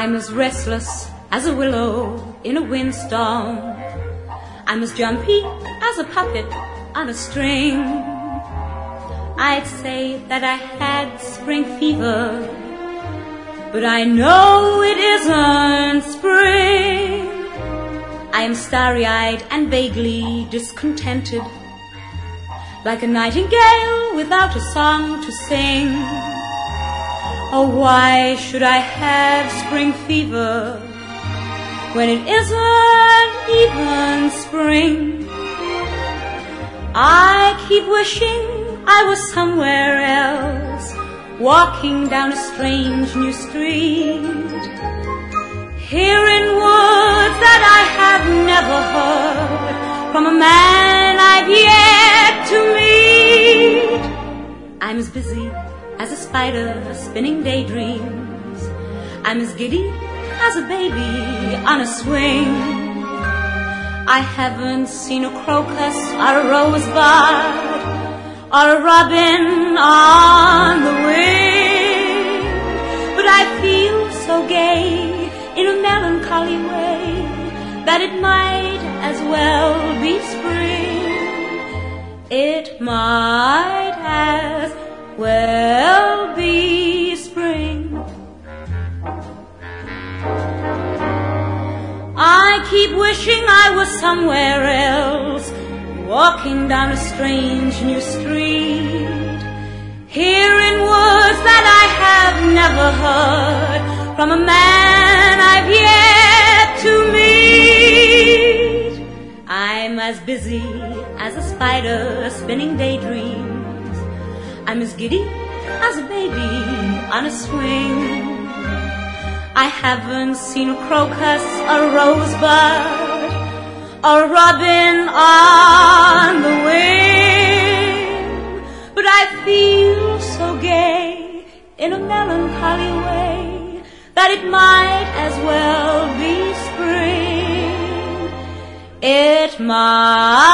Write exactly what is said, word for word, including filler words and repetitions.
I'm as restless as a willow in a windstorm. I'm as jumpy as a puppet on a string. I'd say that I had spring fever, but I know it isn't spring. I am starry-eyed and vaguely discontented, like a nightingale without a song to sing. Oh, why should I have spring fever when it isn't even spring? I keep wishing I was somewhere else, walking down a strange new street, hearing words that I have never heard from a man I've yet to meet. I'm as busy as a spider spinning daydreams. I'm as giddy as a baby on a swing. I haven't seen a crocus or a rosebud or a robin on the wing, but I feel so gay in a melancholy way that it might as well be spring. It might as well be spring. I keep wishing I was somewhere else, walking down a strange new street, hearing words that I have never heard from a man I've yet to meet. I'm as busy as a spider spinning daydreams. I'm as giddy as a baby on a swing. I haven't seen a crocus or a rosebud or a robin on the wing, but I feel so gay in a melancholy way that it might as well be spring. It might